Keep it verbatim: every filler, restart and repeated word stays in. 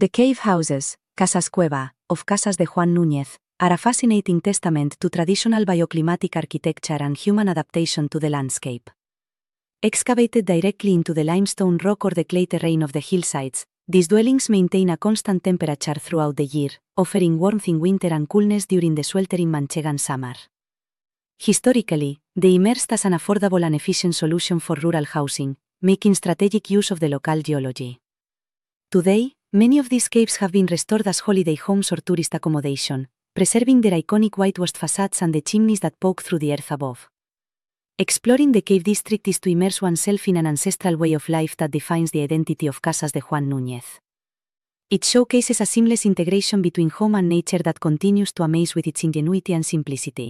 The cave houses, Casas Cueva, of Casas de Juan Núñez, are a fascinating testament to traditional bioclimatic architecture and human adaptation to the landscape. Excavated directly into the limestone rock or the clay terrain of the hillsides, these dwellings maintain a constant temperature throughout the year, offering warmth in winter and coolness during the sweltering Manchegan summer. Historically, they emerged as an affordable and efficient solution for rural housing, making strategic use of the local geology. Today, many of these caves have been restored as holiday homes or tourist accommodation, preserving their iconic whitewashed facades and the chimneys that poke through the earth above. Exploring the cave district is to immerse oneself in an ancestral way of life that defines the identity of Casas de Juan Núñez. It showcases a seamless integration between home and nature that continues to amaze with its ingenuity and simplicity.